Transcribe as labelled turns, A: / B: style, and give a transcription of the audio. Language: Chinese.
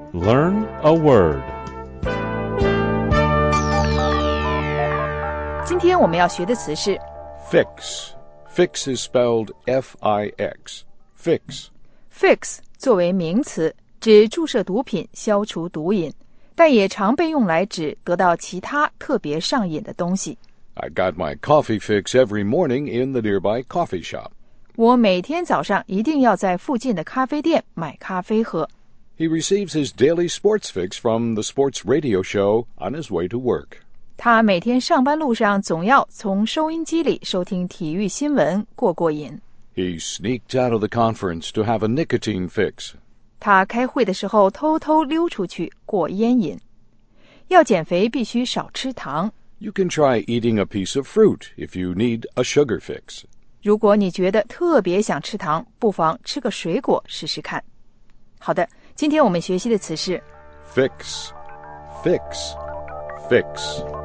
A: Learn a word.
B: 今天我们要学的词是
C: Fix. Fix is spelled F-I-X. Fix.
B: fix 作为名词，指注射毒品消除毒瘾，但也常被用来指得到其他特别上瘾的东西。
C: I got my coffee fix every morning in the nearby coffee shop.
B: 我每天早上一定要在附近的咖啡店买咖啡喝。
C: He receives his daily sports fix from the sports radio show on his way to work.
B: 他每天上班路上总要从收音机里收听体育新闻过瘾。
C: He sneaked out of the conference to have a nicotine fix.
B: 他开会的时候偷偷溜出去过烟瘾。要减肥必须少吃糖。
C: You can try eating a piece of fruit if you need a sugar fix.
B: 如果你觉得特别想吃糖，不妨吃个水果试试看。好的，今天我们学习的词是
C: Fix. Fix. Fix.